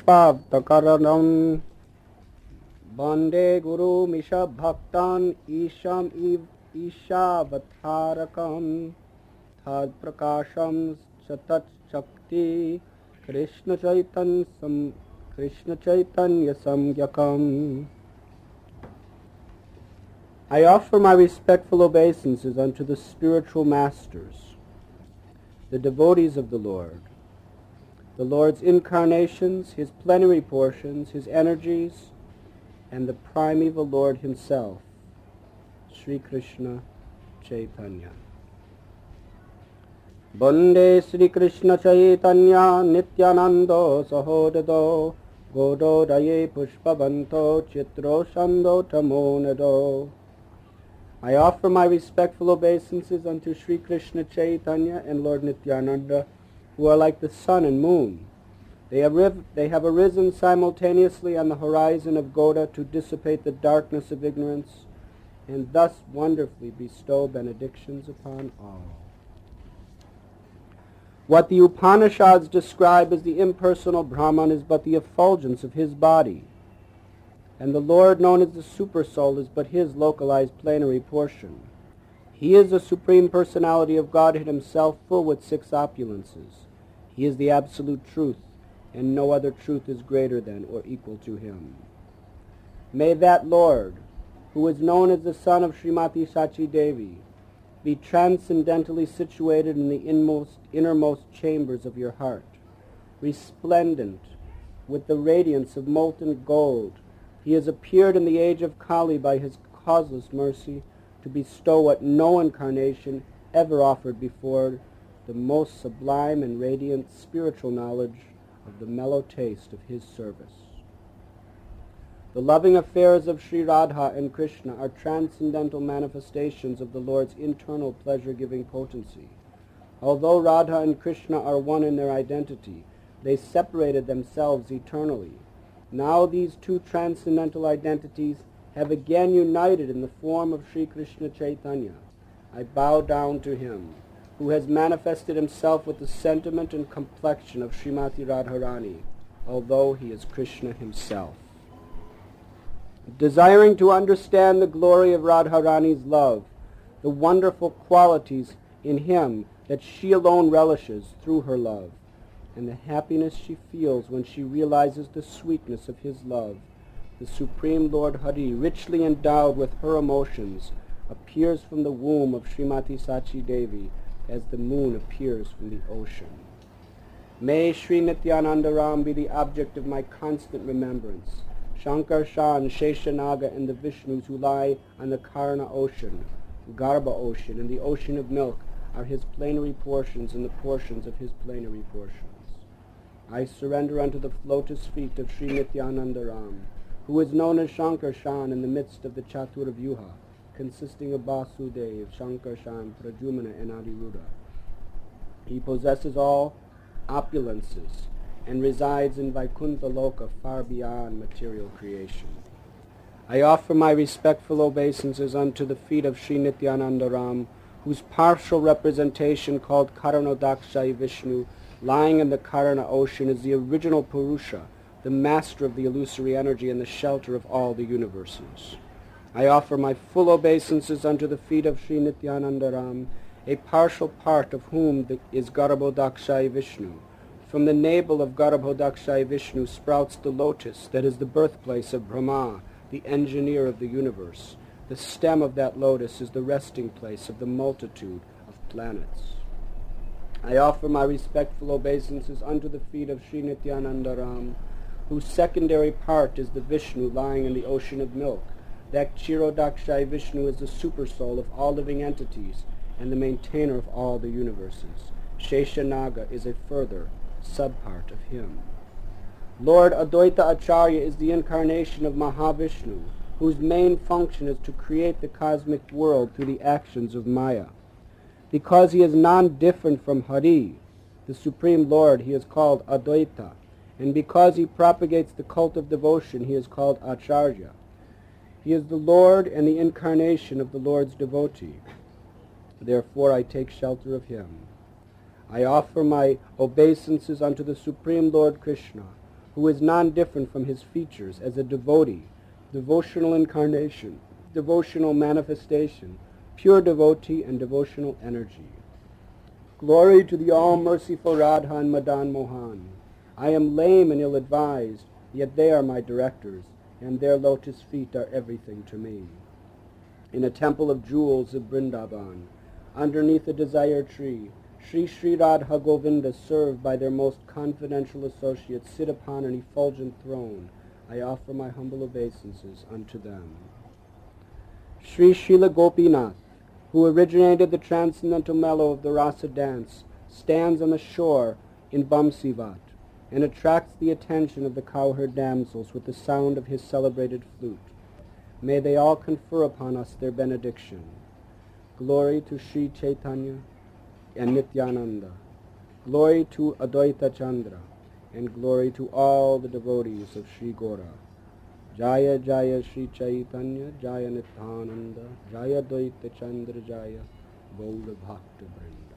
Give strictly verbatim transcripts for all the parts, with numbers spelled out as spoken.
Vishvavtakaranam Bande Guru Misha Bhaktan Isham Iv Ishavatharakam Thad Prakasham Chatat Shakti Krishna Chaitan Sam Krishna Chaitanya Samgyakam. I offer my respectful obeisances unto the spiritual masters, the devotees of the Lord, the Lord's incarnations, his plenary portions, his energies, and the primeval Lord himself, Sri Krishna Chaitanya. Bande Sri Krishna Chaitanya Nityanando Sahodado Gododaye Pushpavanto Chitro Shando Tamonado. I offer my respectful obeisances unto Sri Krishna Chaitanya and Lord Nityananda, who are like the sun and moon. They have, riv- they have arisen simultaneously on the horizon of Goda to dissipate the darkness of ignorance, and thus wonderfully bestow benedictions upon all. What the Upanishads describe as the impersonal Brahman is but the effulgence of his body, and the Lord known as the Supersoul is but his localized plenary portion. He is the Supreme Personality of Godhead himself, full with six opulences. He is the absolute truth, and no other truth is greater than or equal to him. May that Lord, who is known as the son of Srimati Sachi Devi, be transcendently situated in the inmost, innermost chambers of your heart, resplendent with the radiance of molten gold. He has appeared in the age of Kali by his causeless mercy to bestow what no incarnation ever offered before, the most sublime and radiant spiritual knowledge of the mellow taste of his service. The loving affairs of Sri Radha and Krishna are transcendental manifestations of the Lord's internal pleasure-giving potency. Although Radha and Krishna are one in their identity, they separated themselves eternally. Now these two transcendental identities have again united in the form of Sri Krishna Chaitanya. I bow down to him, who has manifested himself with the sentiment and complexion of Srimati Radharani, although he is Krishna himself. Desiring to understand the glory of Radharani's love, the wonderful qualities in him that she alone relishes through her love, and the happiness she feels when she realizes the sweetness of his love, the Supreme Lord Hari, richly endowed with her emotions, appears from the womb of Srimati Sachi Devi as the moon appears from the ocean. May Sri Nityananda Ram be the object of my constant remembrance. Shankar Shan, Sheshanaga, and the Vishnus who lie on the Karna ocean, Garbha ocean, and the ocean of milk are his plenary portions and the portions of his plenary portions. I surrender unto the lotus feet of Sri Nityananda Ram, who is known as Shankar Shan in the midst of the Chatur Vyuha, consisting of Vasudev, Shankar Shan, Prajumana, and Aniruddha. He possesses all opulences and resides in Vaikuntha Loka far beyond material creation. I offer my respectful obeisances unto the feet of Sri Nityananda Ram, whose partial representation called Karanodakshai Vishnu, lying in the Karana ocean, is the original Purusha, the master of the illusory energy and the shelter of all the universes. I offer my full obeisances unto the feet of Sri Nityananda Ram, a partial part of whom the, is Garbhodakshai Vishnu. From the navel of Garbhodakshai Vishnu sprouts the lotus that is the birthplace of Brahma, the engineer of the universe. The stem of that lotus is the resting place of the multitude of planets. I offer my respectful obeisances unto the feet of Sri Nityananda Ram, whose secondary part is the Vishnu lying in the ocean of milk. That Kshirodakshai Vishnu is the supersoul of all living entities and the maintainer of all the universes. Sheshanaga is a further subpart of him. Lord Advaita Acharya is the incarnation of Mahavishnu, whose main function is to create the cosmic world through the actions of Maya. Because he is non-different from Hari, the Supreme Lord, he is called Advaita, and because he propagates the cult of devotion, he is called Acharya. He is the Lord and the incarnation of the Lord's devotee. Therefore I take shelter of him. I offer my obeisances unto the Supreme Lord Krishna, who is non-different from his features as a devotee, devotional incarnation, devotional manifestation, pure devotee and devotional energy. Glory to the all-merciful Radha and Madan Mohan. I am lame and ill-advised, yet they are my directors, and their lotus feet are everything to me. In a temple of jewels of Vrindavan, underneath a desire tree, Sri Sri Radha Govinda, served by their most confidential associates, sit upon an effulgent throne. I offer my humble obeisances unto them. Sri Srila Gopinath, who originated the transcendental mellow of the rasa dance, stands on the shore in Vamsivat and attracts the attention of the cowherd damsels with the sound of his celebrated flute. May they all confer upon us their benediction. Glory to Sri Chaitanya and Nityananda. Glory to Advaita Chandra, and glory to all the devotees of Sri Gora. Jaya Jaya Sri Chaitanya, Jaya Nityananda, Jaya Advaita Chandra, Jaya Gaura Bhakta Vrinda.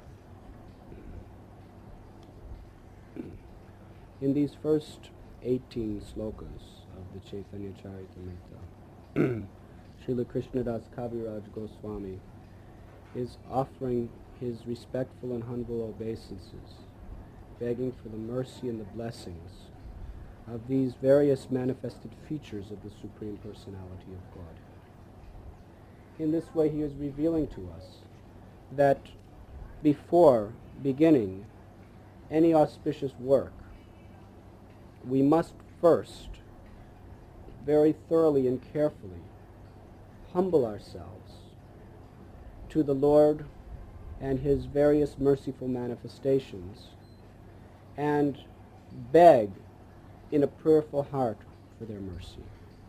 In these first eighteen slokas of the Chaitanya Charitamrita, Srila Krishnadas Kaviraj Goswami is offering his respectful and humble obeisances, begging for the mercy and the blessings of these various manifested features of the Supreme Personality of Godhead. In this way, he is revealing to us that before beginning any auspicious work, we must first very thoroughly and carefully humble ourselves to the Lord and his various merciful manifestations, and beg in a prayerful heart for their mercy.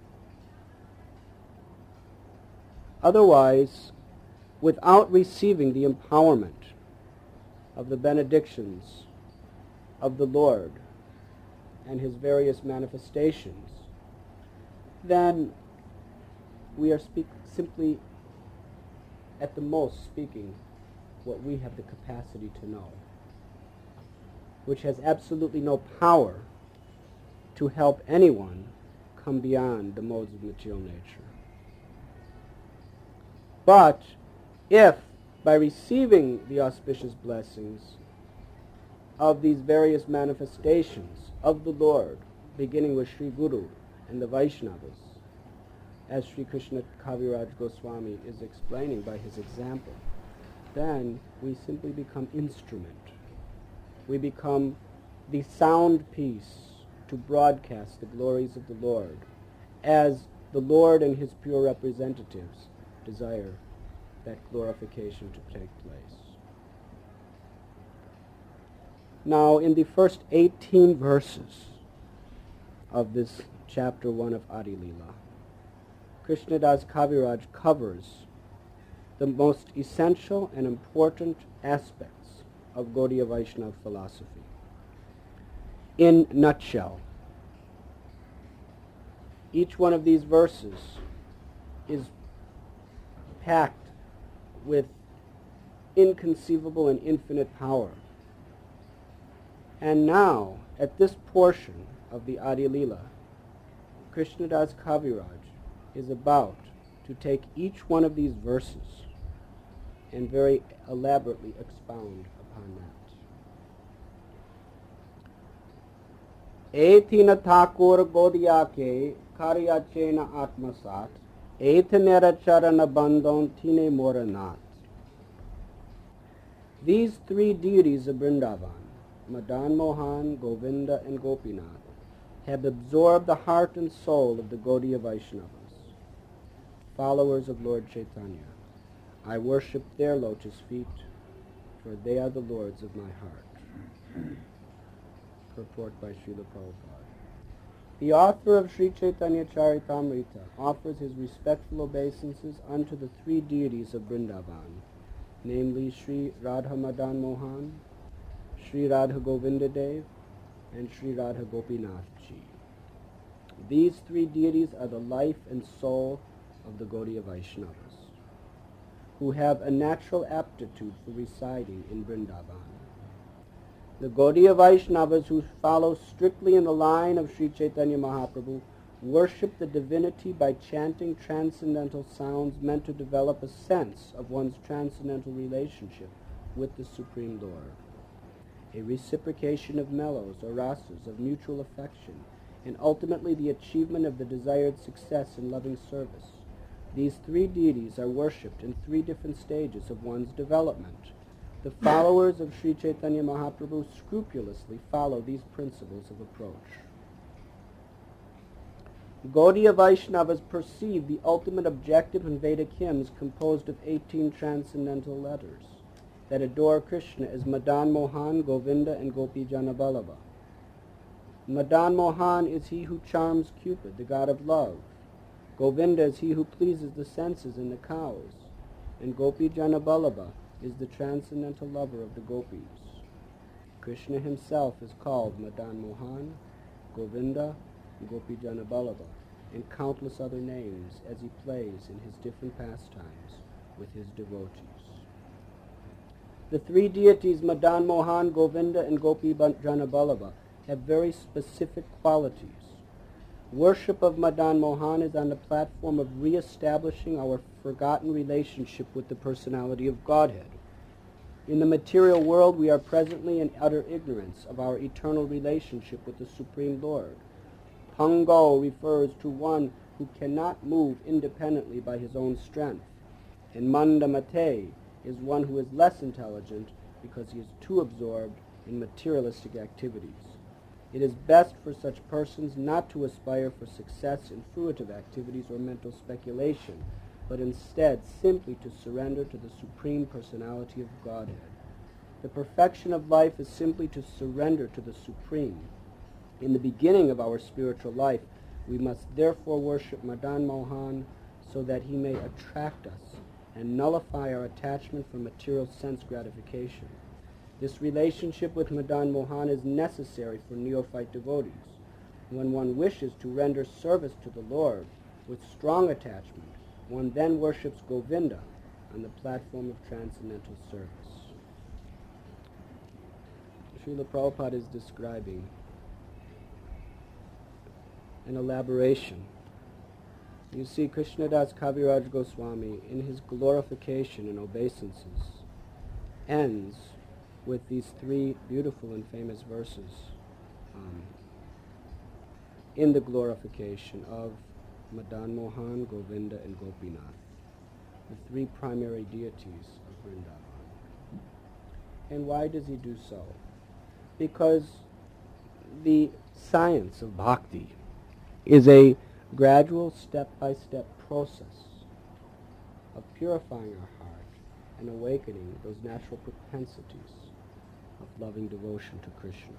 Otherwise, without receiving the empowerment of the benedictions of the Lord and his various manifestations, then we are speak- simply at the most speaking what we have the capacity to know, which has absolutely no power to help anyone come beyond the modes of material nature. But if, by receiving the auspicious blessings of these various manifestations of the Lord, beginning with Sri Guru and the Vaishnavas, as Sri Krishna Kaviraj Goswami is explaining by his example, then we simply become instrument. We become the sound piece to broadcast the glories of the Lord, as the Lord and his pure representatives desire that glorification to take place. Now, in the first eighteen verses of this chapter one of Adi Lila, Krishnadas Kaviraj covers the most essential and important aspects of Gaudiya Vaishnava philosophy. In nutshell, each one of these verses is packed with inconceivable and infinite power. And now, at this portion of the Adi Lila, Krishnadas Kaviraj is about to take each one of these verses and very elaborately expound upon that. Etina Thakur Gaudiya ke Karya Chena Atmasat, Etinera Charana Bandon Tine Moranat. These three deities of Vrindavan, Madan Mohan, Govinda, and Gopinath, have absorbed the heart and soul of the Gaudiya Vaishnavas, followers of Lord Chaitanya. I worship their lotus feet, for they are the lords of my heart. Purport by Srila Prabhupada. The author of Sri Chaitanya Charitamrita offers his respectful obeisances unto the three deities of Vrindavan, namely Sri Radha Madan Mohan, Sri Radha Govinda Dev, and Sri Radha Gopinath Ji. These three deities are the life and soul of the Gaudiya Vaishnavas, who have a natural aptitude for residing in Vrindavan. The Gaudiya Vaishnavas, who follow strictly in the line of Sri Chaitanya Mahaprabhu, worship the divinity by chanting transcendental sounds meant to develop a sense of one's transcendental relationship with the Supreme Lord. A reciprocation of mellows or rasas of mutual affection, and ultimately the achievement of the desired success in loving service. These three deities are worshipped in three different stages of one's development. The followers of Sri Chaitanya Mahaprabhu scrupulously follow these principles of approach. Gaudiya Vaishnavas perceive the ultimate objective in Vedic hymns composed of eighteen transcendental letters that adore Krishna as Madan Mohan, Govinda, and Gopi Janaballabha. Madan Mohan is he who charms Cupid, the god of love. Govinda is he who pleases the senses and the cows. And Gopi Janaballabha is the transcendental lover of the gopis. Krishna himself is called Madan Mohan, Govinda, Gopi Janaballabha, and countless other names as he plays in his different pastimes with his devotees. The three deities, Madan Mohan, Govinda, and Gopi Janaballabha, have very specific qualities. Worship of Madan Mohan is on the platform of re-establishing our forgotten relationship with the personality of Godhead. In the material world, we are presently in utter ignorance of our eternal relationship with the Supreme Lord. Pango refers to one who cannot move independently by his own strength, and Mandamate is one who is less intelligent because he is too absorbed in materialistic activities. It is best for such persons not to aspire for success in fruitive activities or mental speculation, but instead simply to surrender to the Supreme Personality of Godhead. The perfection of life is simply to surrender to the Supreme. In the beginning of our spiritual life, we must therefore worship Madan Mohan so that he may attract us and nullify our attachment for material sense gratification. This relationship with Madan Mohan is necessary for neophyte devotees. When one wishes to render service to the Lord with strong attachment, one then worships Govinda on the platform of transcendental service. Srila Prabhupada is describing an elaboration. You see, Krishnadas Kaviraj Goswami, in his glorification and obeisances, ends with these three beautiful and famous verses um, in the glorification of Madan Mohan, Govinda, and Gopinath, the three primary deities of Vrindavan. And why does he do so? Because the science of bhakti is a gradual step-by-step process of purifying our heart and awakening those natural propensities of loving devotion to Krishna.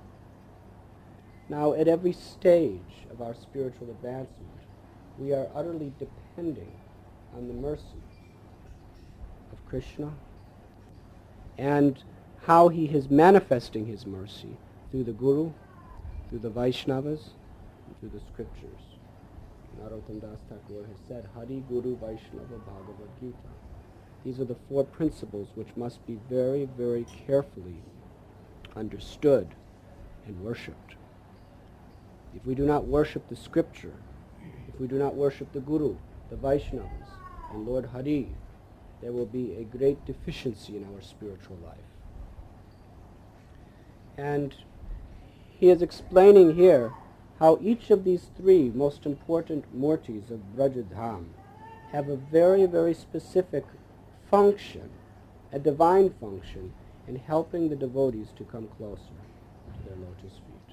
Now, at every stage of our spiritual advancement, we are utterly depending on the mercy of Krishna and how he is manifesting his mercy through the Guru, through the Vaishnavas, and through the scriptures. Narottam Das Thakur has said, Hari, Guru, Vaishnava, Bhagavad Gita. These are the four principles which must be very, very carefully understood and worshipped. If we do not worship the scripture, if we do not worship the Guru, the Vaishnavas, and Lord Hari, there will be a great deficiency in our spiritual life. And he is explaining here how each of these three most important murtis of Brajadham have a very, very specific function, a divine function, in helping the devotees to come closer to their lotus feet.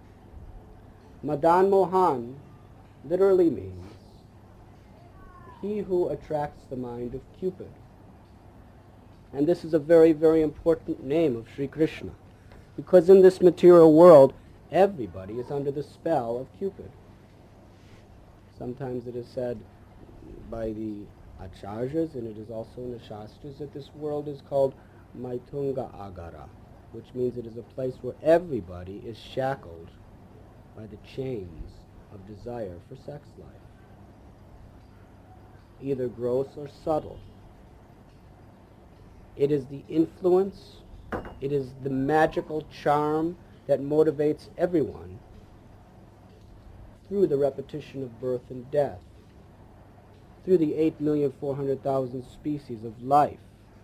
Madan Mohan literally means he who attracts the mind of Cupid. And this is a very, very important name of Sri Krishna, because in this material world, everybody is under the spell of Cupid. Sometimes it is said by the acharyas, and it is also in the Shastras, that this world is called Maitunga Agara, which means it is a place where everybody is shackled by the chains of desire for sex life, either gross or subtle. It is the influence It is the magical charm that motivates everyone through the repetition of birth and death, through the eight million four hundred thousand species of life.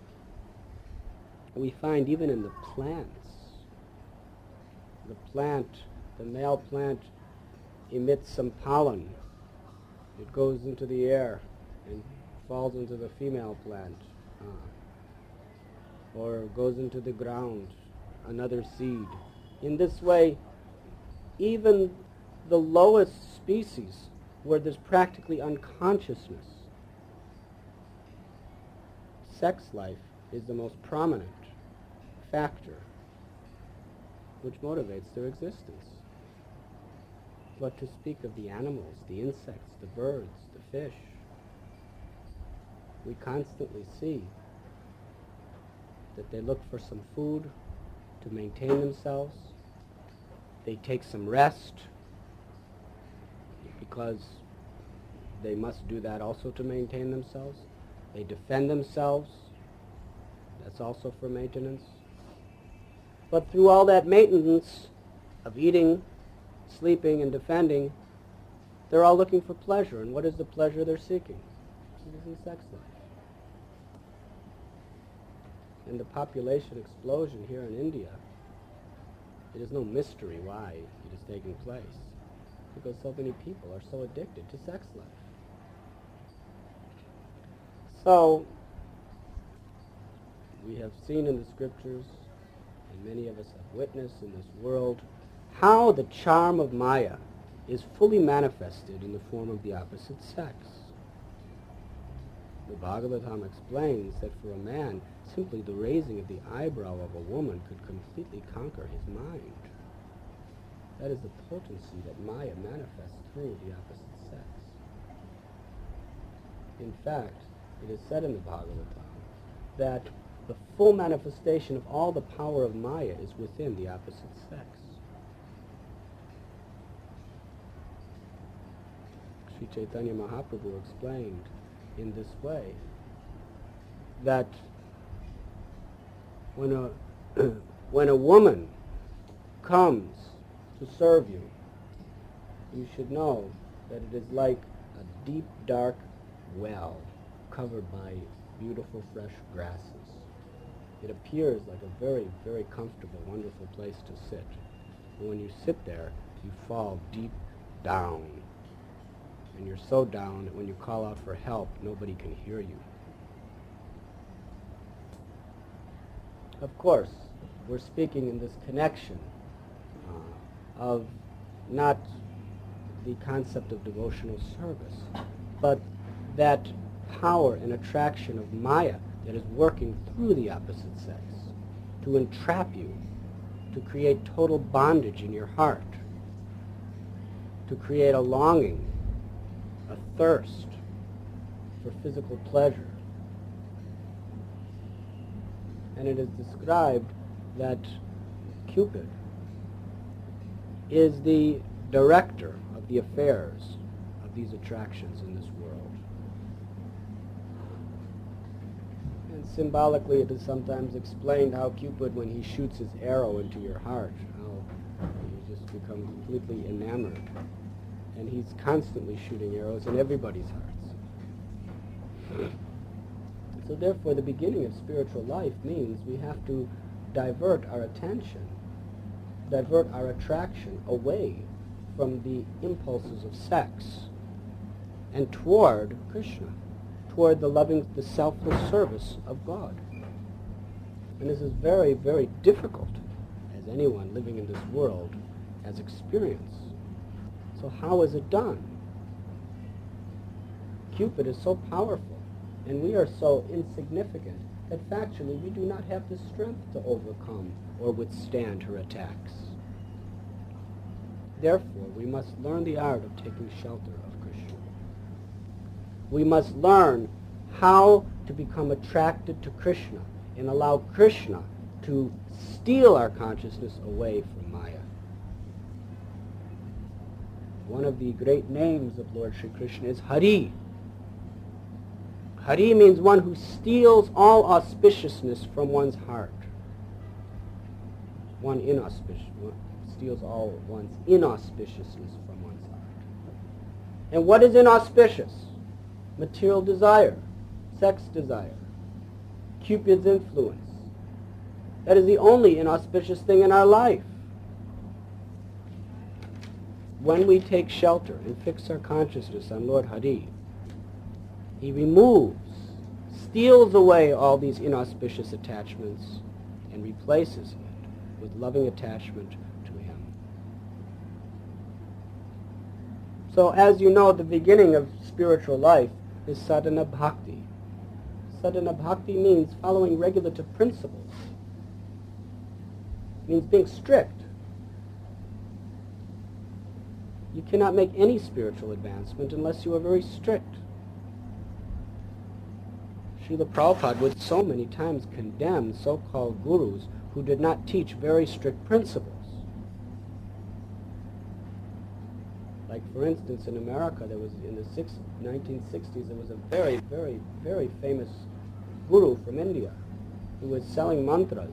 We find even in the plants. The plant, the male plant emits some pollen. It goes into the air and falls into the female plant, uh, or goes into the ground, another seed. In this way, even the lowest species, where there's practically unconsciousness, sex life is the most prominent factor which motivates their existence. But to speak of the animals, the insects, the birds, the fish, we constantly see that they look for some food to maintain themselves. They take some rest because they must do that also to maintain themselves. They defend themselves. That's also for maintenance. But through all that maintenance of eating, sleeping, and defending, they're all looking for pleasure. And what is the pleasure they're seeking? It is in sex life. And the population explosion here in India, it is no mystery why it is taking place, because so many people are so addicted to sex life. So, we have seen in the scriptures, and many of us have witnessed in this world, how the charm of Maya is fully manifested in the form of the opposite sex. The Bhagavatam explains that for a man, simply the raising of the eyebrow of a woman could completely conquer his mind. That is the potency that Maya manifests through the opposite sex. In fact, it is said in the Bhagavatam that the full manifestation of all the power of Maya is within the opposite sex. Sri Chaitanya Mahaprabhu explained in this way that when a when a woman comes to serve you, you should know that it is like a deep, dark well covered by beautiful, fresh grasses. It appears like a very, very comfortable, wonderful place to sit. And when you sit there, you fall deep down. And you're so down that when you call out for help, nobody can hear you. Of course, we're speaking in this connection uh, of not the concept of devotional service, but that power and attraction of Maya that is working through the opposite sex to entrap you, to create total bondage in your heart, to create a longing, a thirst for physical pleasure. And it is described that Cupid is the director of the affairs of these attractions in this world. And symbolically it is sometimes explained how Cupid, when he shoots his arrow into your heart, how you just become completely enamored. And he's constantly shooting arrows in everybody's hearts. So therefore, the beginning of spiritual life means we have to divert our attention, divert our attraction away from the impulses of sex and toward Krishna, toward the loving, the selfless service of God. And this is very, very difficult, as anyone living in this world has experienced. So how is it done? Cupid is so powerful, and we are so insignificant that factually we do not have the strength to overcome or withstand her attacks. Therefore, we must learn the art of taking shelter of Krishna. We must learn how to become attracted to Krishna and allow Krishna to steal our consciousness away from Maya. One of the great names of Lord Sri Krishna is Hari. Hari means one who steals all auspiciousness from one's heart. one inauspicious, steals all one's inauspiciousness from one's heart. And what is inauspicious? Material desire, sex desire, Cupid's influence. That is the only inauspicious thing in our life. When we take shelter and fix our consciousness on Lord Hari, he removes, steals away all these inauspicious attachments and replaces it with loving attachment to him. So as you know, the beginning of spiritual life is sadhana bhakti. Sadhana bhakti means following regulative principles. It means being strict. You cannot make any spiritual advancement unless you are very strict. Srila Prabhupada would so many times condemn so-called gurus who did not teach very strict principles. Like, for instance, in America, there was, in the six, nineteen sixties, there was a very, very, very famous guru from India who was selling mantras.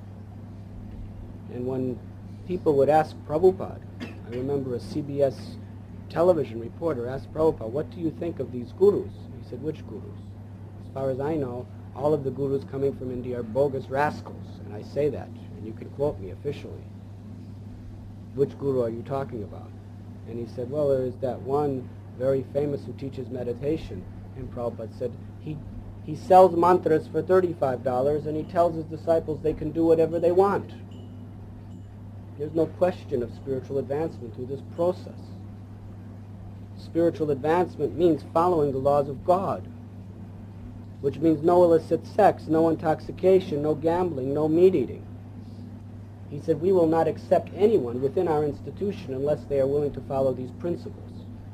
And when people would ask Prabhupada, I remember a C B S television reporter asked Prabhupada, what do you think of these gurus? He said, which gurus? As far as I know, all of the gurus coming from India are bogus rascals, and I say that, and you can quote me officially. Which guru are you talking about? And he said, well, there is that one very famous who teaches meditation. And Prabhupada said, he, he sells mantras for thirty-five dollars, and he tells his disciples they can do whatever they want. There's no question of spiritual advancement through this process. Spiritual advancement means following the laws of God, which means no illicit sex, no intoxication, no gambling, no meat eating. He said, we will not accept anyone within our institution unless they are willing to follow these principles.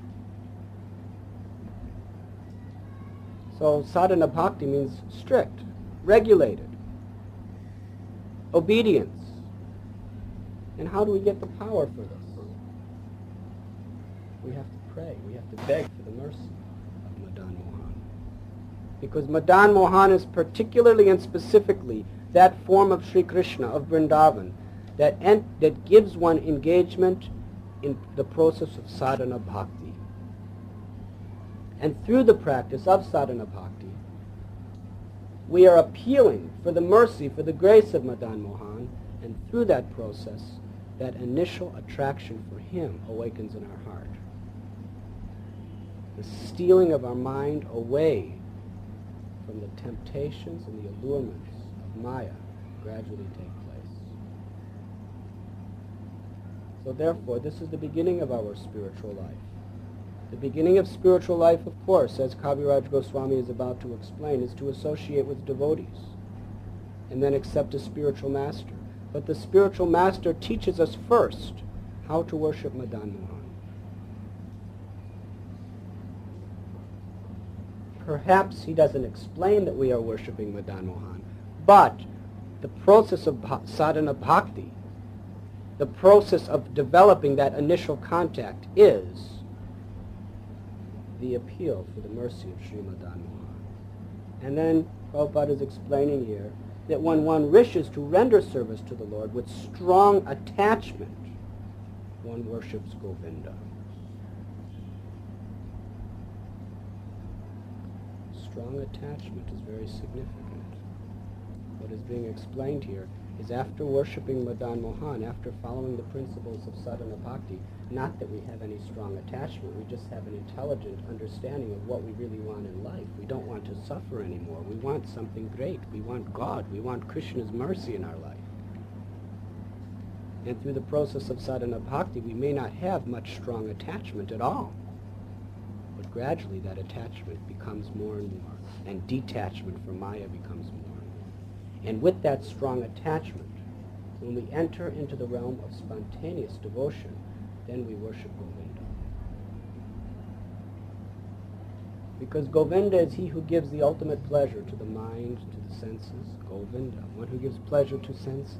So sadhana bhakti means strict, regulated, obedience. And how do we get the power for this? We have to pray. We have to beg for the mercy of Madan Mohan. Because Madan Mohan is particularly and specifically that form of Sri Krishna, of Vrindavan, that, en- that gives one engagement in the process of sadhana bhakti. And through the practice of sadhana bhakti, we are appealing for the mercy, for the grace of Madan Mohan, and through that process, that initial attraction for him awakens in our heart. The stealing of our mind away from the temptations and the allurements of Maya gradually take place. So therefore, this is the beginning of our spiritual life. The beginning of spiritual life, of course, as Kaviraj Goswami is about to explain, is to associate with devotees and then accept a spiritual master. But the spiritual master teaches us first how to worship Madan Mohan. Perhaps he doesn't explain that we are worshipping Madan Mohan, but the process of bha- sadhana bhakti, the process of developing that initial contact is the appeal for the mercy of Sri Madan Mohan. And then Prabhupada is explaining here that when one wishes to render service to the Lord with strong attachment, one worships Govinda. Strong attachment is very significant. What is being explained here is after worshipping Madan Mohan, after following the principles of sadhana bhakti, not that we have any strong attachment, we just have an intelligent understanding of what we really want in life. We don't want to suffer anymore. We want something great. We want God. We want Krishna's mercy in our life. And through the process of sadhana bhakti, we may not have much strong attachment at all. But gradually that attachment becomes more and more, and detachment from Maya becomes more. And with that strong attachment, when we enter into the realm of spontaneous devotion, then we worship Govinda. Because Govinda is he who gives the ultimate pleasure to the mind, to the senses. Govinda, one who gives pleasure to senses.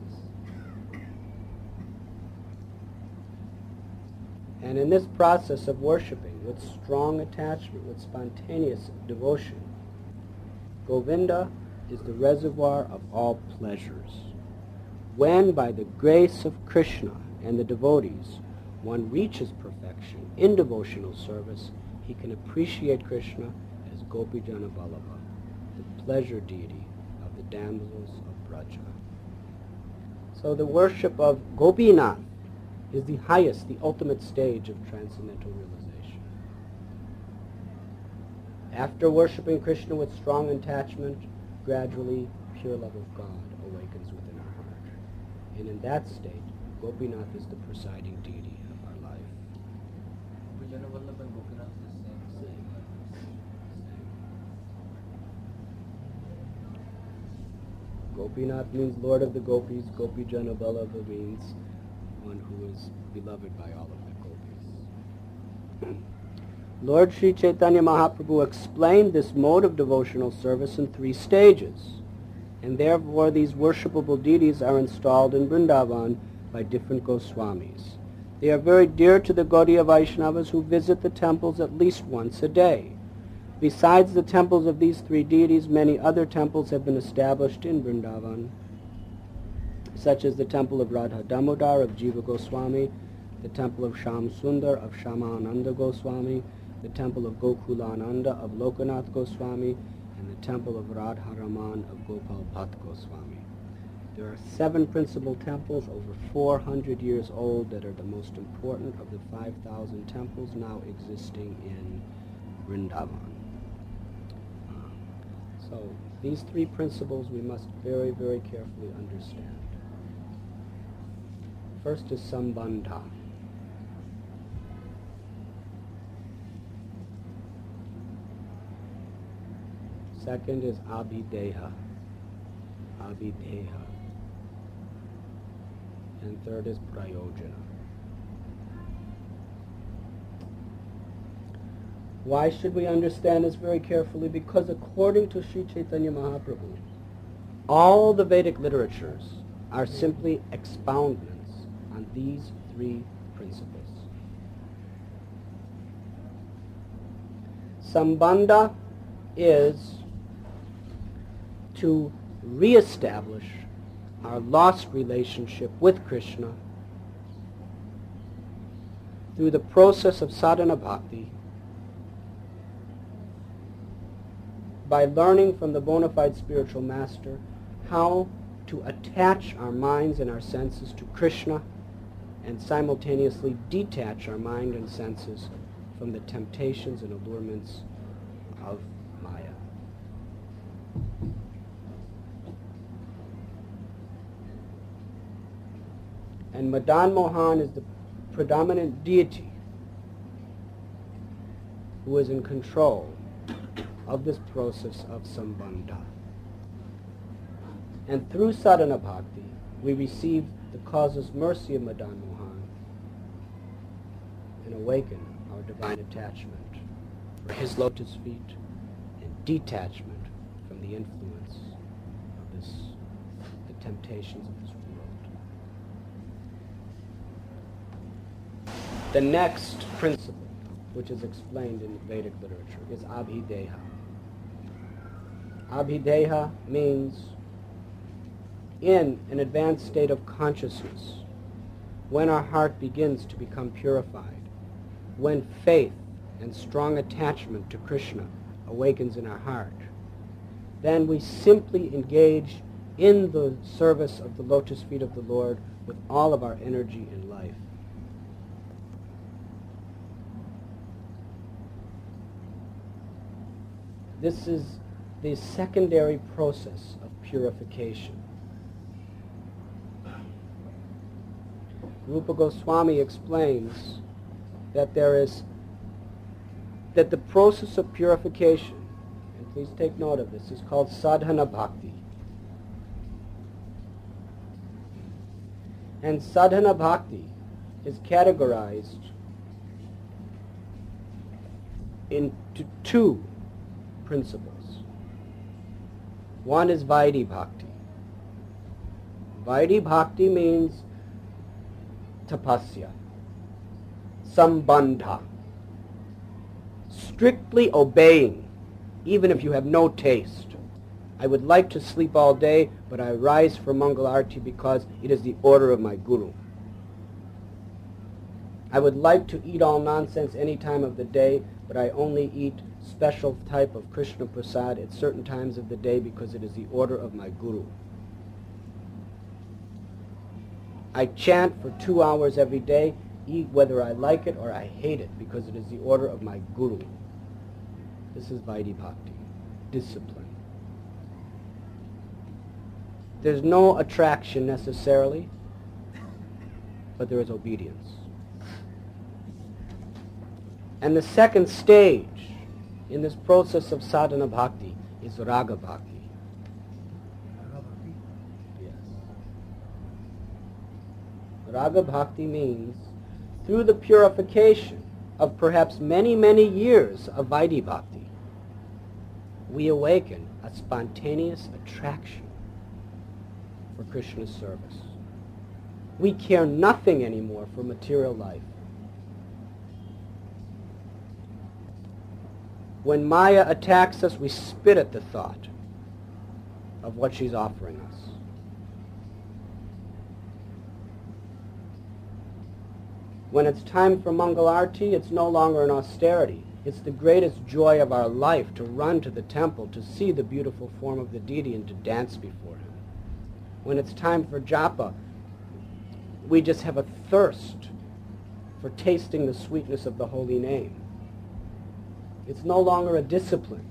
And in this process of worshiping with strong attachment, with spontaneous devotion, Govinda is the reservoir of all pleasures. when by the grace of Krishna and the devotees one reaches perfection in devotional service, he can appreciate Krishna as Gopijana Vallabha, the pleasure deity of the damsels of Braja. So the worship of Gopinath is the highest, the ultimate stage of transcendental realization. After worshiping Krishna with strong attachment, gradually pure love of God awakens within our heart. And in that state, Gopinath is the presiding deity of our life. Vijayana Vallabha and Gopinath is the same. Gopinath means Lord of the Gopis. Gopijana Vallabha means one who is beloved by all of the gopis. Lord Sri Chaitanya Mahaprabhu explained this mode of devotional service in three stages, and therefore these worshipable deities are installed in Vrindavan by different Goswamis. They are very dear to the Gaudiya Vaishnavas who visit the temples at least once a day. Besides the temples of these three deities, many other temples have been established in Vrindavan, such as the temple of Radha Damodar of Jiva Goswami, the temple of Sham Sundar of Shyamananda Goswami, the temple of Gokulananda of Lokanath Goswami, and the temple of Radharaman of Gopal Bhatt Goswami. There are seven principal temples over four hundred years old that are the most important of the five thousand temples now existing in Vrindavan. So these three principles we must very, very carefully understand. First is Sambandha. Second is Abhideha. Abhideha. And third is Prayojana. Why should we understand this very carefully? Because according to Sri Chaitanya Mahaprabhu, all the Vedic literatures are simply expoundments on these three principles. Sambandha is to reestablish our lost relationship with Krishna through the process of sadhana bhakti, by learning from the bona fide spiritual master how to attach our minds and our senses to Krishna and simultaneously detach our mind and senses from the temptations and allurements of Maya. And Madan Mohan is the predominant deity who is in control of this process of Sambandha. And through sadhana bhakti, we receive the causeless mercy of Madan Mohan and awaken our divine attachment for his lotus feet and detachment from the influence of this, the temptations of this world. The next principle, which is explained in Vedic literature, is Abhideha. Abhideha means in an advanced state of consciousness, when our heart begins to become purified, when faith and strong attachment to Krishna awakens in our heart, then we simply engage in the service of the lotus feet of the Lord with all of our energy and life. This is the secondary process of purification. Rupa Goswami explains that there is, that the process of purification, and please take note of this, is called sadhana bhakti. And sadhana bhakti is categorized into two principles. One is Vaidhi Bhakti. Vaidhi Bhakti means tapasya, sambandha, strictly obeying, even if you have no taste. I would like to sleep all day, but I rise for Mangal Arati because it is the order of my Guru. I would like to eat all nonsense any time of the day, but I only eat special type of Krishna Prasad at certain times of the day because it is the order of my Guru. I chant for two hours every day, eat whether I like it or I hate it, because it is the order of my Guru. This is Vaidhi Bhakti, discipline. There's no attraction necessarily, but there is obedience. And the second stage in this process of sadhana bhakti is raga bhakti. Yes. Raga bhakti means through the purification of perhaps many, many years of Vaidhi bhakti, we awaken a spontaneous attraction for Krishna's service. We care nothing anymore for material life. When Maya attacks us, we spit at the thought of what she's offering us. When it's time for Mangal Arati, it's no longer an austerity. It's the greatest joy of our life to run to the temple, to see the beautiful form of the deity and to dance before him. When it's time for japa, we just have a thirst for tasting the sweetness of the holy name. It's no longer a discipline,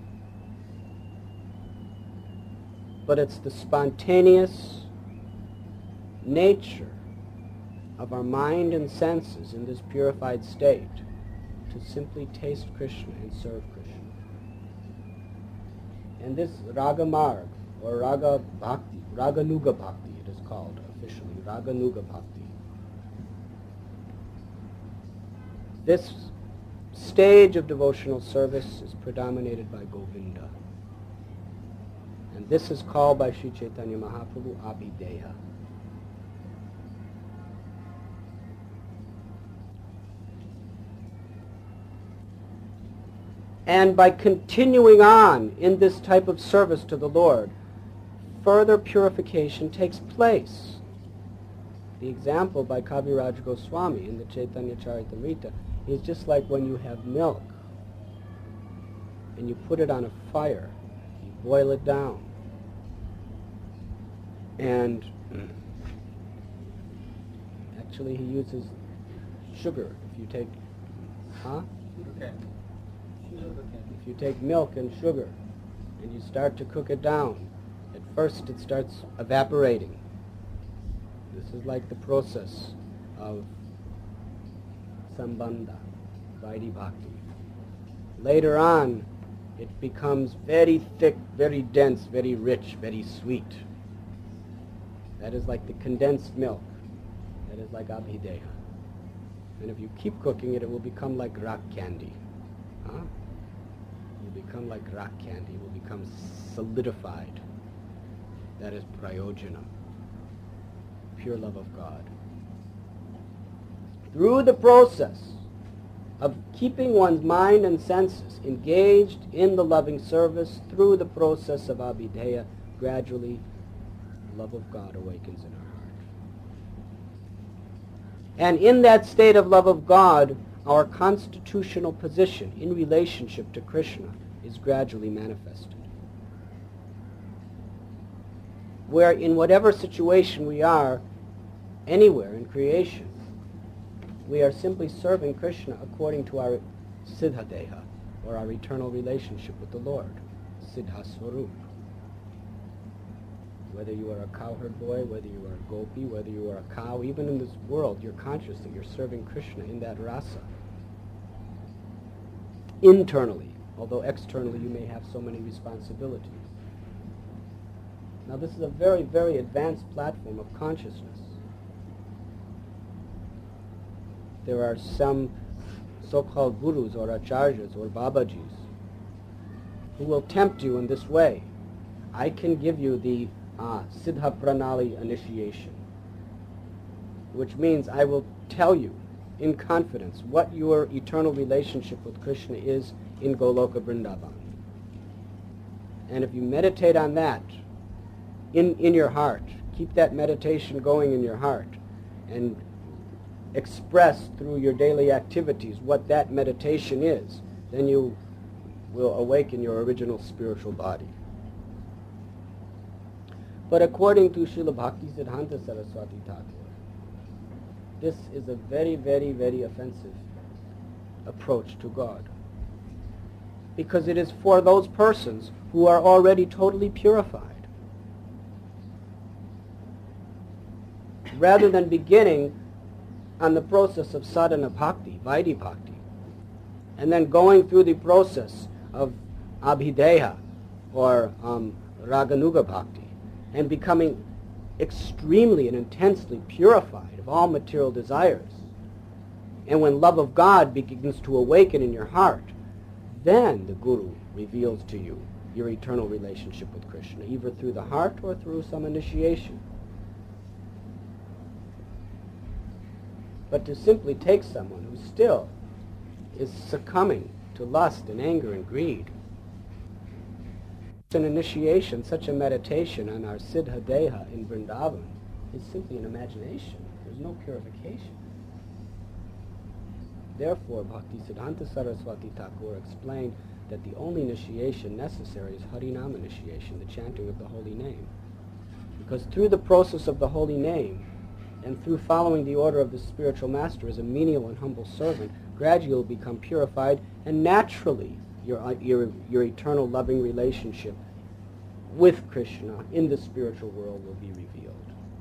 but it's the spontaneous nature of our mind and senses in this purified state to simply taste Krishna and serve Krishna. And this Raga Marg, or Raga Bhakti, Raganuga Bhakti it is called officially, Raganuga Bhakti. This stage of devotional service is predominated by Govinda. And this is called by Sri Chaitanya Mahaprabhu Abhideya. And by continuing on in this type of service to the Lord, further purification takes place. The example by Kaviraj Goswami in the Chaitanya Charitamrita is just like when you have milk and you put it on a fire, you boil it down, and actually he uses sugar. If you take, huh? Okay. If you take milk and sugar and you start to cook it down, at first it starts evaporating. This is like the process of Sambandha, Vaidhi Bhakti. Later on, it becomes very thick, very dense, very rich, very sweet. That is like the condensed milk. That is like Abhideya. And if you keep cooking it, it will become like rock candy. Huh? It will become like rock candy. It will become solidified. That is prayojana, pure love of God. Through the process of keeping one's mind and senses engaged in the loving service, through the process of Abhideya, gradually love of God awakens in our heart. And in that state of love of God, our constitutional position in relationship to Krishna is gradually manifested. Where in whatever situation we are, anywhere in creation, we are simply serving Krishna according to our Siddhadeha, or our eternal relationship with the Lord, Siddha Swarup. Whether you are a cowherd boy, whether you are a gopi, whether you are a cow, even in this world, you're conscious that you're serving Krishna in that rasa. Internally, although externally you may have so many responsibilities. Now this is a very, very advanced platform of consciousness. There are some so-called gurus or acharyas or babajis who will tempt you in this way. I can give you the uh, Siddha Pranali initiation, which means I will tell you in confidence what your eternal relationship with Krishna is in Goloka Vrindavan. And if you meditate on that in, in your heart, keep that meditation going in your heart, and express through your daily activities what that meditation is, then you will awaken your original spiritual body. But according to Srila Bhaktisiddhanta Saraswati Thakur, this is a very, very, very offensive approach to God, because it is for those persons who are already totally purified. Rather than beginning on the process of sadhana bhakti, vaidhi bhakti, and then going through the process of abhideha or um, raganuga bhakti, and becoming extremely and intensely purified of all material desires. And when love of God begins to awaken in your heart, then the Guru reveals to you your eternal relationship with Krishna, either through the heart or through some initiation. But to simply take someone who still is succumbing to lust and anger and greed, an initiation, such a meditation on our Siddha Deha in Vrindavan, is simply an imagination. There's no purification. Therefore, Bhaktisiddhanta Saraswati Thakur explained that the only initiation necessary is Harinam initiation, the chanting of the holy name. Because through the process of the holy name, and through following the order of the spiritual master as a menial and humble servant, gradually you'll become purified, and naturally your, your, your eternal loving relationship with Krishna in the spiritual world will be revealed.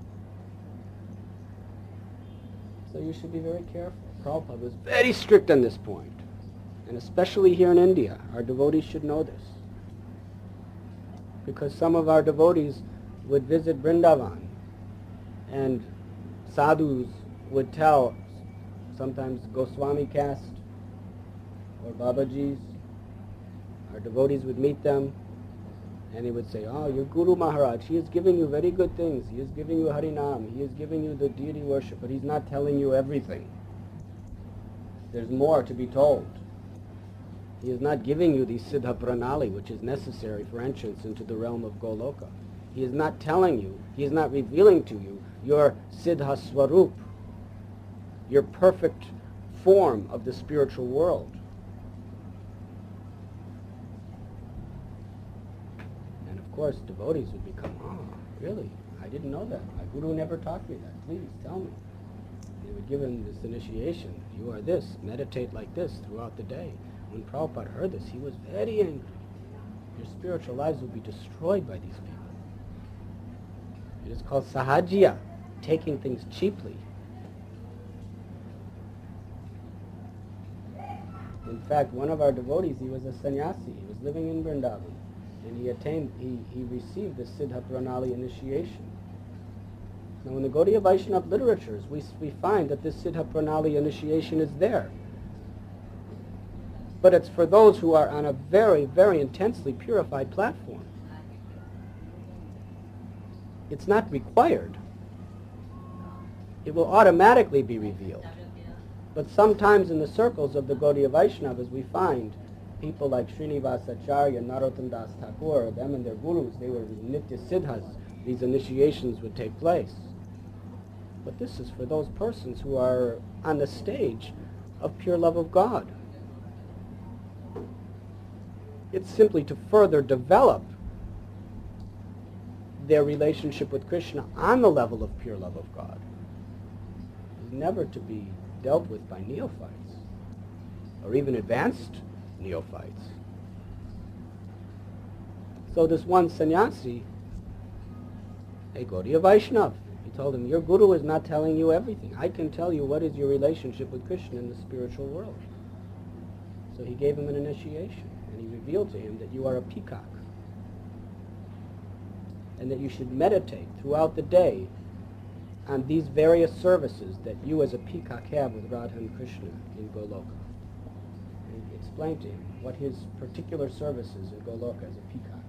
So you should be very careful. Prabhupada was very strict on this point, and especially here in India, our devotees should know this. Because some of our devotees would visit Vrindavan, and sadhus would tell, sometimes Goswami caste or Babaji's, our devotees would meet them, and he would say, oh, your Guru Maharaj, he is giving you very good things. He is giving you Harinam. He is giving you the deity worship, but he's not telling you everything. There's more to be told. He is not giving you the Siddha Pranali, which is necessary for entrance into the realm of Goloka. He is not telling you, he is not revealing to you your Siddha Swarup, your perfect form of the spiritual world. And of course, devotees would become, oh, really? I didn't know that. My Guru never taught me that. Please, tell me. They would give him this initiation. You are this. Meditate like this throughout the day. When Prabhupada heard this, he was very angry. Your spiritual lives will be destroyed by these people. It is called sahajya, taking things cheaply. In fact, one of our devotees, he was a sannyasi. He was living in Vrindavan, and he attained, he, he received the Siddha Pranali initiation. Now, in the Gaudiya Vaishnava literatures, we, we find that this Siddha Pranali initiation is there. But it's for those who are on a very, very intensely purified platform. It's not required. It will automatically be revealed. But sometimes in the circles of the Gaudiya Vaishnavas, we find people like Srinivasacharya, Narottam Das Thakur, them and their gurus, they were Nitya Siddhas. These initiations would take place. But this is for those persons who are on the stage of pure love of God. It's simply to further develop their relationship with Krishna on the level of pure love of God. It's never to be dealt with by neophytes, or even advanced neophytes. So this one sannyasi, a Gaudiya Vaishnava, he told him, your Guru is not telling you everything. I can tell you what is your relationship with Krishna in the spiritual world. So he gave him an initiation, and he revealed to him that you are a peacock, and that you should meditate throughout the day on these various services that you as a peacock have with Radha and Krishna in Goloka. And he explained to him what his particular services in Goloka as a peacock.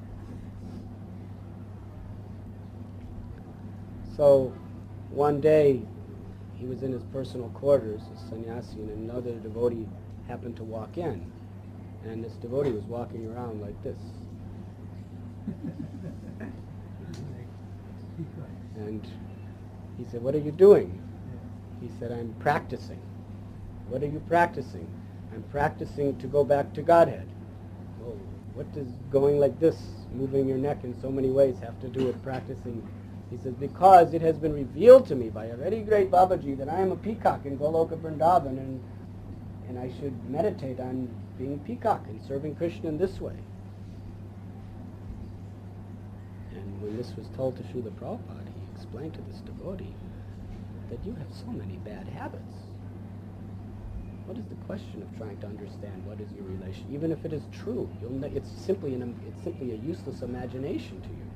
So one day he was in his personal quarters, a sannyasi, and another devotee happened to walk in. And this devotee was walking around like this. And he said, what are you doing? He said, I'm practicing. What are you practicing? I'm practicing to go back to Godhead. Well, what does going like this, moving your neck in so many ways, have to do with practicing? He says, because it has been revealed to me by a very great Babaji that I am a peacock in Goloka Vrindavan, and, and I should meditate on being peacock and serving Krishna in this way. And when this was told to Srila Prabhupada, he explained to this devotee that you have so many bad habits. What is the question of trying to understand what is your relation? Even if it is true, you'll know, it's simply an, it's simply a useless imagination to you.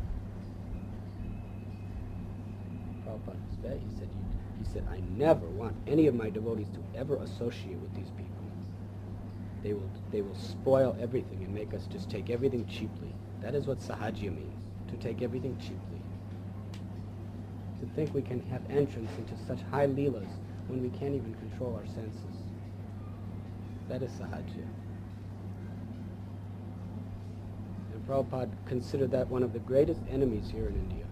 Prabhupada was very, he said, you, he said, I never want any of my devotees to ever associate with these people. They will, they will spoil everything and make us just take everything cheaply. That is what sahajya means, to take everything cheaply. To think we can have entrance into such high leelas when we can't even control our senses. That is sahajya. And Prabhupada considered that one of the greatest enemies here in India.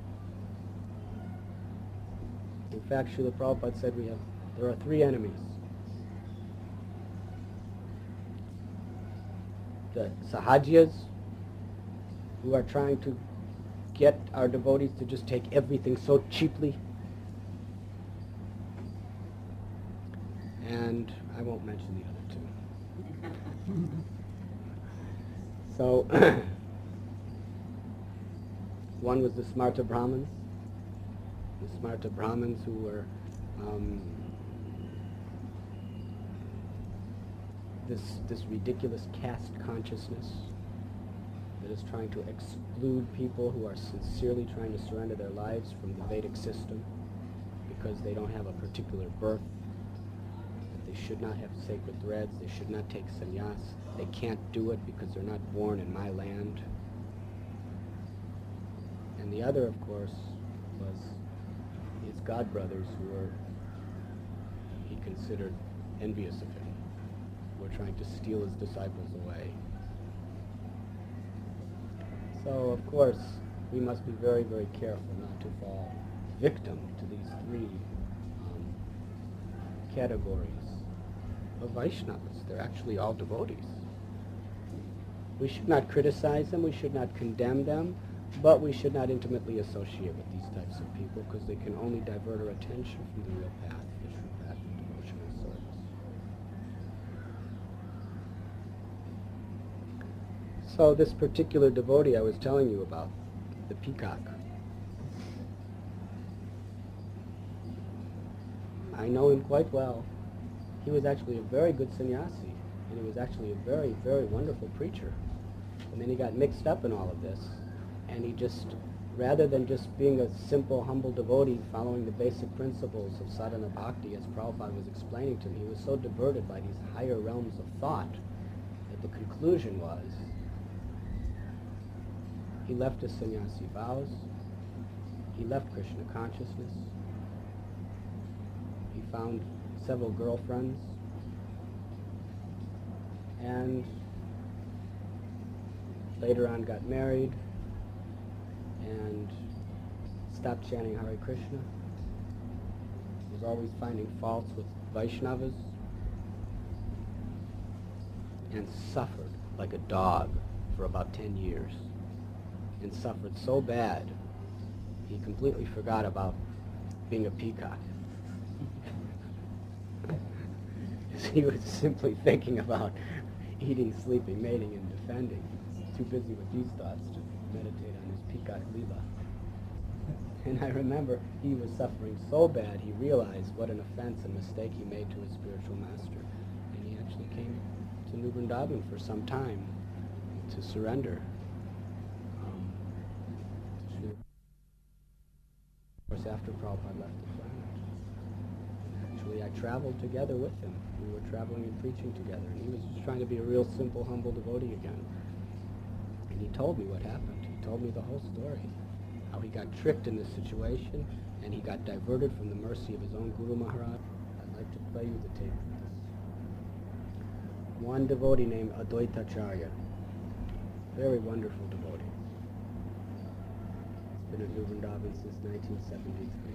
In fact, Srila Prabhupada said we have, there are three enemies. The sahajyas, who are trying to get our devotees to just take everything so cheaply. And I won't mention the other two. So, one was the Smarta Brahmins. The Smarta Brahmins who were um, this, this ridiculous caste consciousness that is trying to exclude people who are sincerely trying to surrender their lives from the Vedic system because they don't have a particular birth. They should not have sacred threads. They should not take sannyas. They can't do it because they're not born in my land. And the other, of course, was his god brothers who were, he considered envious of him, who were trying to steal his disciples away. So, of course, we must be very, very careful not to fall victim to these three um, categories of Vaishnavas. They're actually all devotees. We should not criticize them, we should not condemn them, but we should not intimately associate with these types of people because they can only divert our attention from the real path, the true path of devotional service. So this particular devotee I was telling you about, the peacock, I know him quite well. He was actually a very good sannyasi, and he was actually a very, very wonderful preacher. And then he got mixed up in all of this, and he just, rather than just being a simple, humble devotee following the basic principles of sadhana bhakti, as Prabhupada was explaining to me, he was so diverted by these higher realms of thought that the conclusion was he left his sannyasi vows, he left Krishna consciousness, he found several girlfriends, and later on got married and stopped chanting Hare Krishna. Was always finding faults with Vaishnavas and suffered like a dog for about ten years, and suffered so bad he completely forgot about being a peacock. He was simply thinking about eating, sleeping, mating, and defending. Too busy with these thoughts to meditate on his peacock lila. And I remember he was suffering so bad he realized what an offense and mistake he made to his spiritual master. And he actually came to New Vrindavan for some time to surrender. Um, to, of course, after Prabhupada left the planet. Actually, I traveled together with him. We were traveling and preaching together, and he was just trying to be a real simple, humble devotee again. And he told me what happened. He told me the whole story. How he got tricked in this situation, and he got diverted from the mercy of his own Guru Maharaj. I'd like to play you the tape of this. One devotee named Advaita Acharya. Very wonderful devotee. been at New Vrindavan since nineteen seventy-three.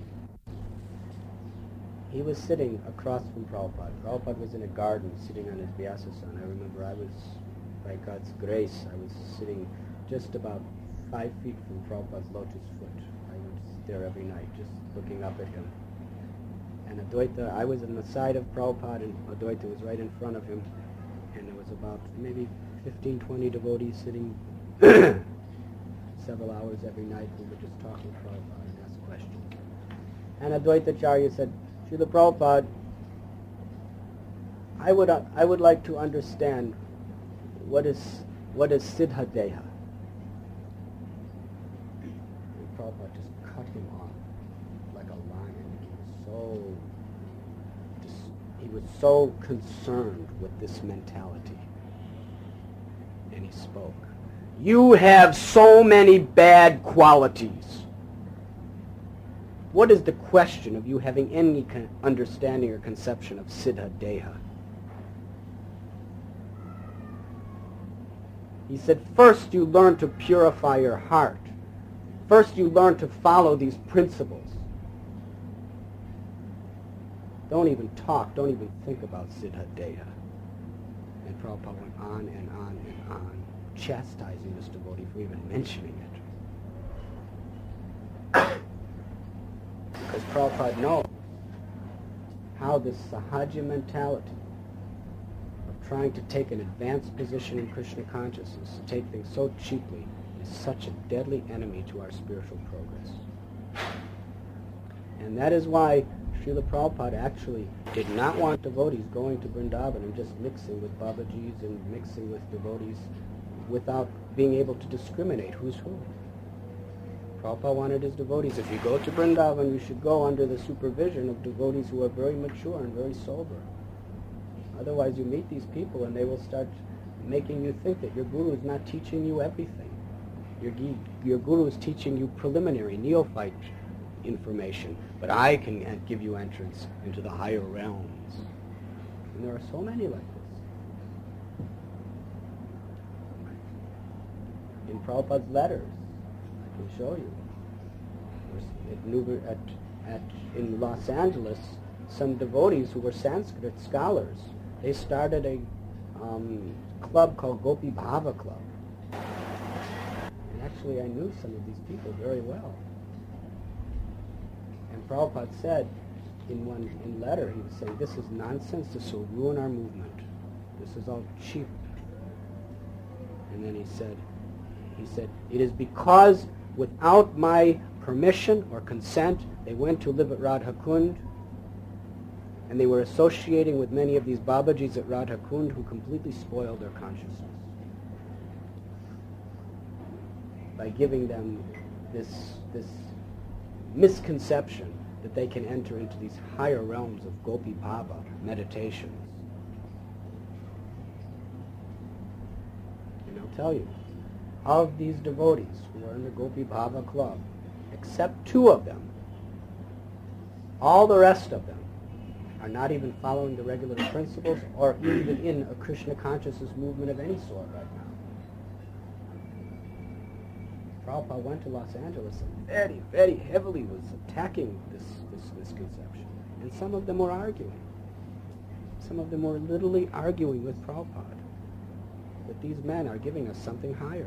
He was sitting across from Prabhupada. Prabhupada was in a garden sitting on his Vyasasana. I remember I was, by God's grace, I was sitting just about five feet from Prabhupada's lotus foot. I would sit there every night just looking up at him. And Advaita, I was on the side of Prabhupada, and Advaita was right in front of him. And there was about maybe fifteen, twenty devotees sitting several hours every night. We were just talking to Prabhupada and ask questions. And Advaita Acharya said, Srila Prabhupada, I would uh, I would like to understand what is what is Siddha Deha. And Prabhupada just cut him off like a lion. He was so dis- he was so concerned with this mentality. And he spoke. You have so many bad qualities. What is the question of you having any con- understanding or conception of Siddha Deha? He said, first you learn to purify your heart. First you learn to follow these principles. Don't even talk, don't even think about Siddha Deha. And Prabhupada went on and on and on, chastising this devotee for even mentioning it. Because Prabhupada knows how this sahaja mentality of trying to take an advanced position in Krishna consciousness, to take things so cheaply, is such a deadly enemy to our spiritual progress. And that is why Srila Prabhupada actually did not want devotees going to Vrindavan and just mixing with Babajis and mixing with devotees without being able to discriminate who's who. Prabhupada wanted his devotees, if you go to Vrindavan, you should go under the supervision of devotees who are very mature and very sober. Otherwise you meet these people and they will start making you think that your guru is not teaching you everything. Your, your guru is teaching you preliminary, neophyte information, but I can give you entrance into the higher realms. And there are so many like this. In Prabhupada's letters, I can show you. At, New, at, at, in Los Angeles, some devotees who were Sanskrit scholars, they started a um, club called Gopi Bhava Club. And actually I knew some of these people very well. And Prabhupada said in one in letter, he was saying, this is nonsense, this will ruin our movement. This is all cheap. And then he said, he said, it is because without my permission or consent, they went to live at Radha Kund, and they were associating with many of these Babajis at Radha Kund who completely spoiled their consciousness by giving them this, this misconception that they can enter into these higher realms of Gopi Bhava meditations. And I'll tell you, of these devotees who are in the Gopi Bhava club, except two of them, all the rest of them are not even following the regular principles or even in a Krishna consciousness movement of any sort right now. Prabhupada went to Los Angeles and very, very heavily was attacking this, this misconception. And some of them were arguing. Some of them were literally arguing with Prabhupada that these men are giving us something higher.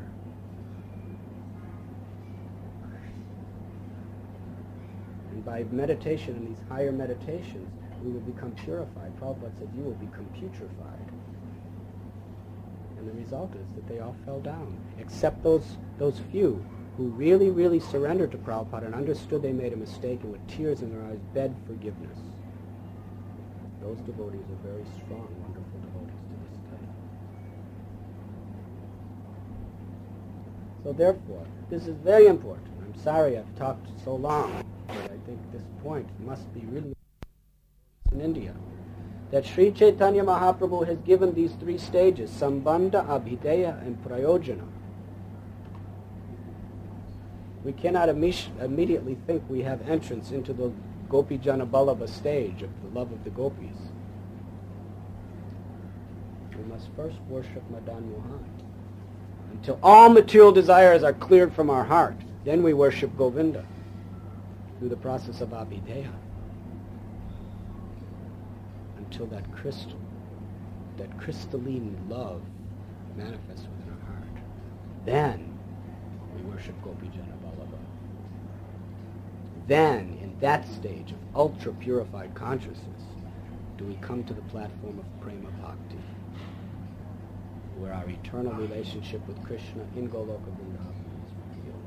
And by meditation in these higher meditations, we will become purified. Prabhupada said, you will become putrefied. And the result is that they all fell down, except those, those few who really, really surrendered to Prabhupada and understood they made a mistake and with tears in their eyes begged forgiveness. Those devotees are very strong, wonderful devotees to this day. So therefore, this is very important. I'm sorry I've talked so long, but I think this point must be really in India. That Sri Chaitanya Mahaprabhu has given these three stages, Sambandha, Abhideya, and Prayojana. We cannot imme- immediately think we have entrance into the Gopi Jana Ballabha stage of the love of the gopis. We must first worship Madan Mohan. Until all material desires are cleared from our heart, Then we worship Govinda through the process of Abhideya until that crystal, that crystalline love manifests within our heart. Then we worship Gopijana Vallabha. Then, in that stage of ultra-purified consciousness, do we come to the platform of Prema Bhakti, where our eternal relationship with Krishna in Goloka Vrindavan is revealed.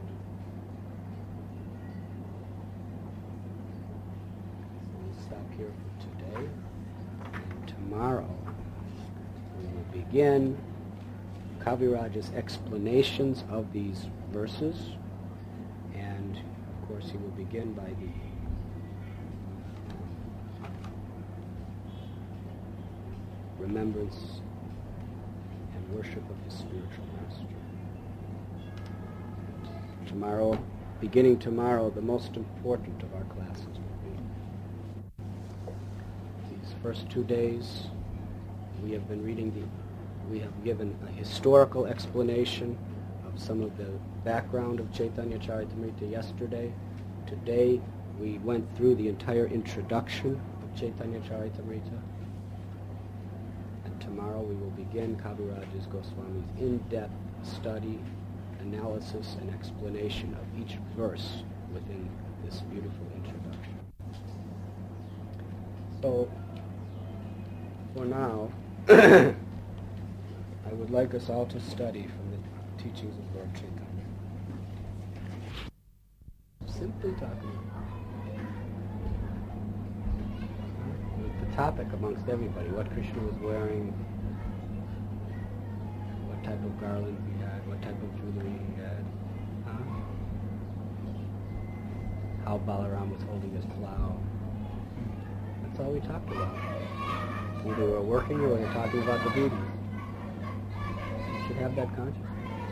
So we'll stop here for today. And tomorrow we will begin Kaviraj's explanations of these verses, and of course he will begin by the remembrance and worship of his spiritual master. Tomorrow, beginning tomorrow, the most important of our classes will be these first two days. We have been reading the, we have given a historical explanation of some of the background of Chaitanya Charitamrita yesterday. Today, we went through the entire introduction of Chaitanya Charitamrita. Tomorrow we will begin Kaviraj Goswami's in-depth study, analysis, and explanation of each verse within this beautiful introduction. So, for now, I would like us all to study from the teachings of Lord Chaitanya. Simply talking the topic amongst everybody, what Krishna was wearing, what type of garland he had, what type of jewelry he had, huh? How Balaram was holding his plow. That's all we talked about. Either we're working or we're talking about the duties. You should have that consciousness.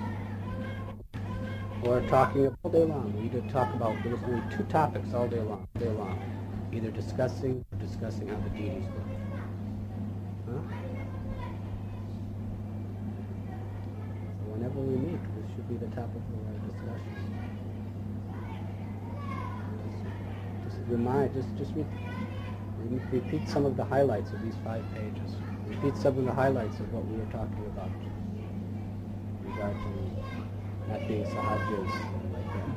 Or talking all day long. We either talk about, there was only two topics all day long, all day long. Either discussing or discussing how the deities work. Huh? So whenever we meet, this should be the topic of our discussion. Just, just remind, just, just re- re- repeat some of the highlights of these five pages. Repeat some of the highlights of what we were talking about in regard to not being sahajas like that.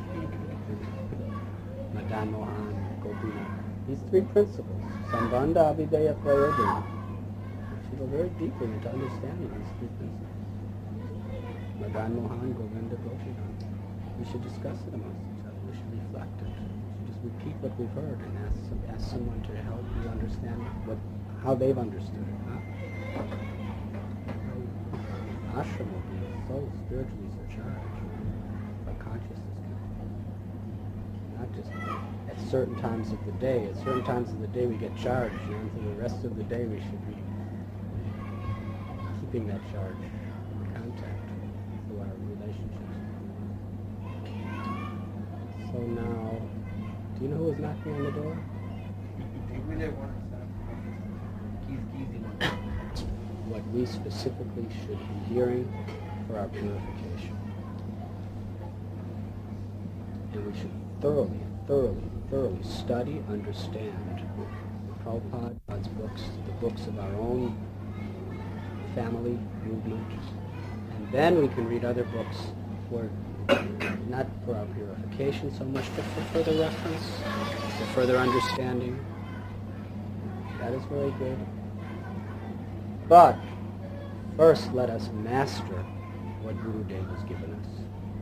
Madan Mohan, Gopinath. These three principles, Sambandha, Abhideya, Prayodhana, we should go very deeply into understanding these three principles. Madan Mohan, Govinda, Gopinath. We should discuss it amongst each other. We should reflect it. We should just repeat what we've heard and ask, some, ask someone to help you understand what, how they've understood it. Huh? Ashram will be so spiritually surcharged by consciousness. Not just at certain times of the day. At certain times of the day we get charged, you know, and for the rest of the day we should be keeping that charge in contact through our relationships. So now, do you know who is knocking on the door? What we specifically should be hearing for our purification. And we should thoroughly, thoroughly, thoroughly study, understand Prabhupada's books, the books of our own family movement, and then we can read other books for, not for our purification so much, but for further reference, for further understanding. That is very good. But first let us master what Gurudev has given us.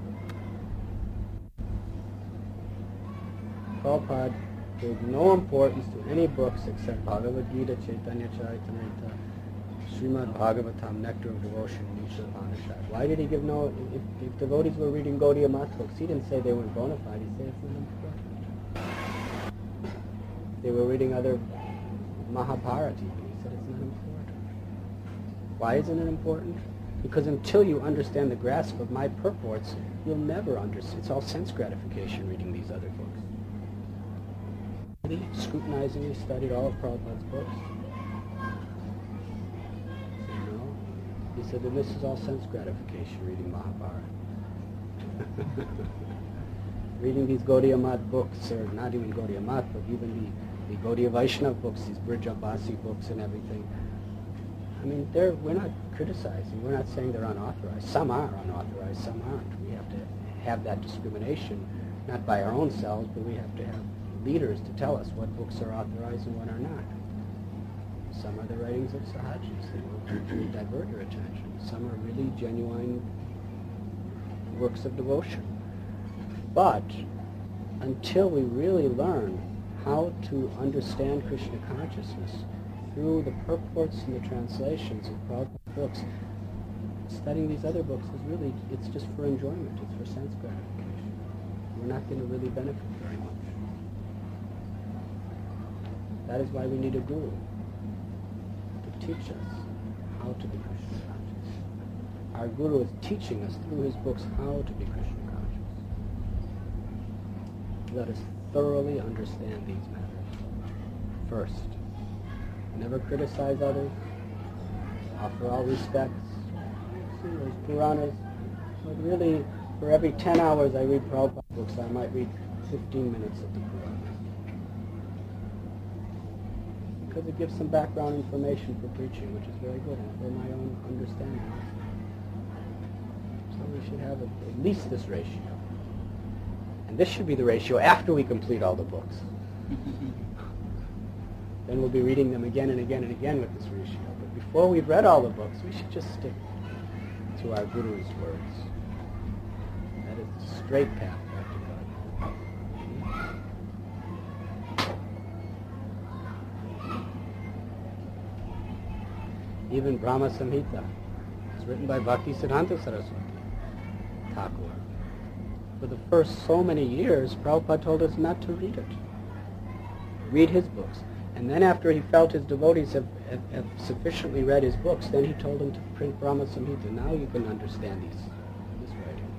Prabhupada gave no importance to any books except Bhagavad Gita, Chaitanya Charitamrita, Srimad Bhagavatam, Nectar of Devotion, and Isha Upanishad. Why did he give no... If, if devotees were reading Gaudiya Math books, he didn't say they weren't bona fide, he said it's not important. If they were reading other Mahabharati, he said it's not important. Why isn't it important? Because until you understand the grasp of my purports, you'll never understand. It's all sense gratification reading these other books. He scrutinizingly studied all of Prabhupada's books. So, no. He said that this is all sense gratification reading Mahabharata. reading these Gaudiya Math books, or not even Gaudiya Math, but even the, the Gaudiya Vaishnava books, these Brijabasi books and everything. I mean, they're, we're not criticizing, we're not saying they're unauthorized. Some are unauthorized, some aren't. We have to have that discrimination, not by our own selves, but we have to have leaders to tell us what books are authorized and what are not. Some are the writings of Sahajis that will truly divert your attention. Some are really genuine works of devotion. But until we really learn how to understand Krishna consciousness through the purports and the translations of Prabhupada's books, studying these other books is really, it's just for enjoyment, it's for sense gratification. We're not going to really benefit very much. That is why we need a guru to teach us how to be Krishna conscious. Our guru is teaching us through his books how to be Krishna conscious. Let us thoroughly understand these matters. First, never criticize others, offer all respects. See those Puranas, but really, for every ten hours I read Prabhupada books, I might read fifteen minutes of the Puranas. Because it gives some background information for preaching, which is very good, and for my own understanding also. So we should have a, at least this ratio. And this should be the ratio after we complete all the books. Then we'll be reading them again and again and again with this ratio. But before we've read all the books, we should just stick to our Guru's words. That is the straight path back to God. Even Brahma Samhita is written by Bhakti Siddhanta Saraswati Thakur. For the first so many years, Prabhupada told us not to read it. Read his books. And then after he felt his devotees have, have, have sufficiently read his books, then he told them to print Brahma Samhita. Now you can understand these, this writing.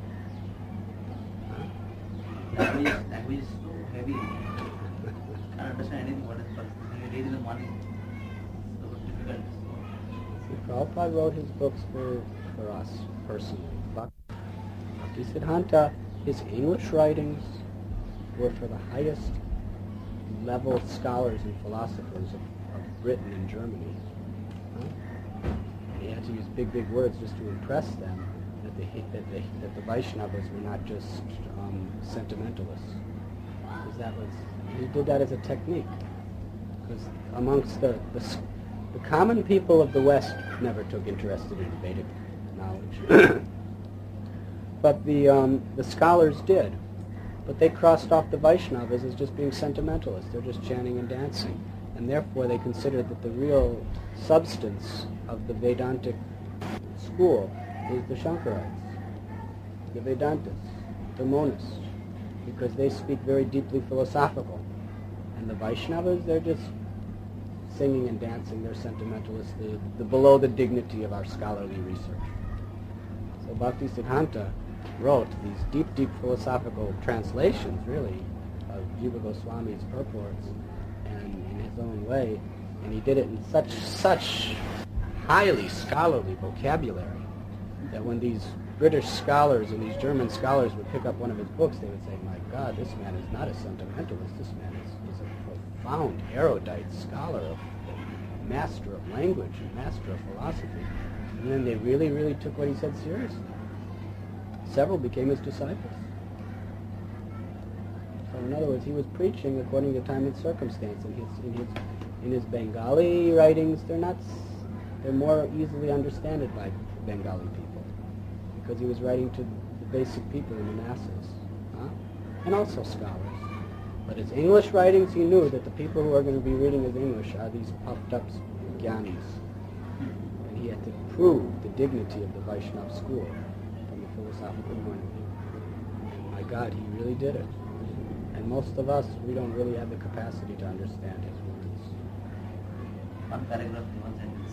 Huh? Language, language is so heavy. I can't understand anything what is first. When you read in the morning, it's so difficult. See, Prabhupada wrote his books for, for us personally. Bhakti Siddhanta, his English writings were for the highest level scholars and philosophers of, of Britain and Germany. Huh? And he had to use big, big words just to impress them that the, that the, that the Vaishnavas were not just um, sentimentalists. Because that was, he did that as a technique. Because amongst the, the, the common people of the West never took interest in Vedic knowledge. But the, um, the scholars did. But they crossed off the Vaishnavas as just being sentimentalists. They're just chanting and dancing. And therefore they considered that the real substance of the Vedantic school is the Shankarites, the Vedantists, the Monists, because they speak very deeply philosophical. And the Vaishnavas, they're just singing and dancing. They're sentimentalists. They're, they're below the dignity of our scholarly research. So Bhakti Siddhanta wrote these deep, deep philosophical translations, really, of Jiva Goswami's purports, and in his own way, and he did it in such, such highly scholarly vocabulary that when these British scholars and these German scholars would pick up one of his books, they would say, my God, this man is not a sentimentalist, this man is, is a profound, erudite scholar, of, master of language, and master of philosophy. And then they really, really took what he said seriously. Several became his disciples. So in other words, he was preaching according to time and circumstance. In his, in his, in his Bengali writings, they're not, they're more easily understood by Bengali people, because he was writing to the basic people in the masses, huh? And also scholars. But his English writings, he knew that the people who are going to be reading his English are these puffed up jnanis. And he had to prove the dignity of the Vaishnava school from a philosophical point of view. My God, he really did it. And most of us, we don't really have the capacity to understand his words. One paragraph, one sentence.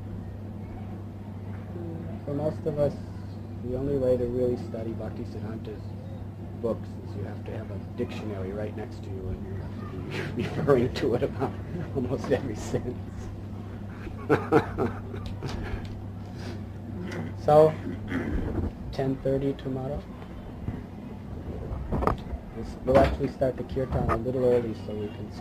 For most of us, the only way to really study Bhakti Siddhanta's books is you have to have a dictionary right next to you, and you have to be referring to it about almost every sentence. So, ten thirty tomorrow. We'll, we'll actually start the kirtan a little early so we can